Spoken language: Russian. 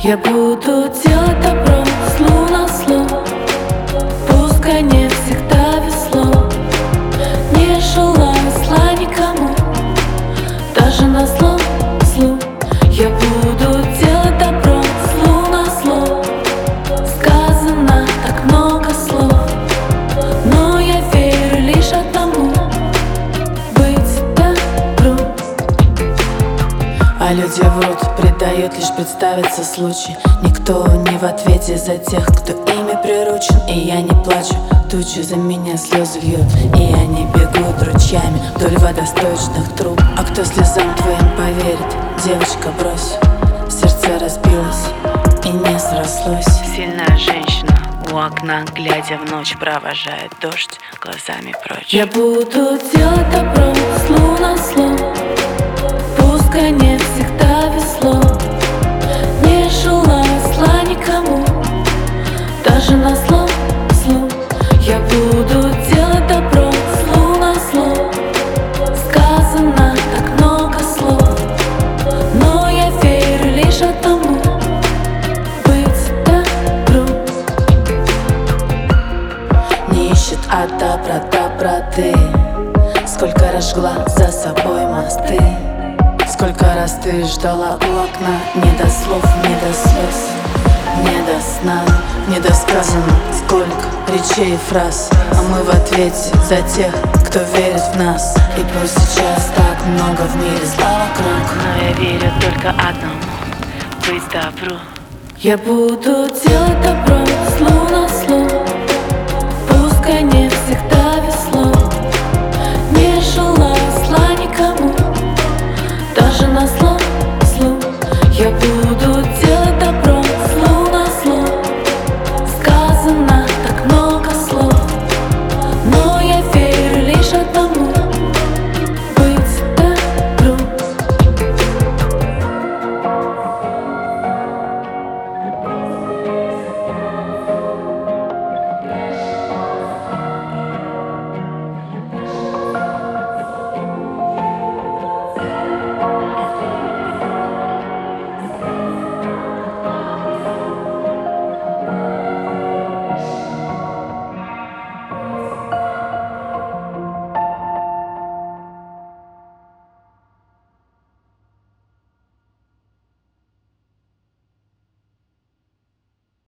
Я буду делать добро, злу на зло. Пускай не всегда весло. Не желаю зла никому, даже на зло злу. Я буду делать добро, злу на зло. Сказано так много слов, но я верю лишь одному: быть добру. А люди врут, предают, лишь представится случай. Никто не в ответе за тех, кто ими приручен. И я не плачу, тучи за меня слезы льют, и они бегут ручьями вдоль водосточных труб. А кто слезам твоим поверит? Девочка, брось, сердце разбилось и не срослось. Сильная женщина у окна, глядя в ночь, провожает дождь глазами прочь. Я буду делать добро, злу на зло. Пускай не всегда весло. Не желаю зла никому, даже на зло злу. Я буду делать добро, злу на зло. Сказано так много слов, но я верю лишь одному: быть добру. Не ищет от доброты. Сколько разжгла за собой мосты, сколько раз ты ждала у окна. Не до слов, не до слез, не до сна, не до сказано. Сколько речей и фраз, а мы в ответе за тех, кто верит в нас. И пусть сейчас так много в мире зла вокруг, но я верю только одному: быть добру. Я буду делать добро, злу на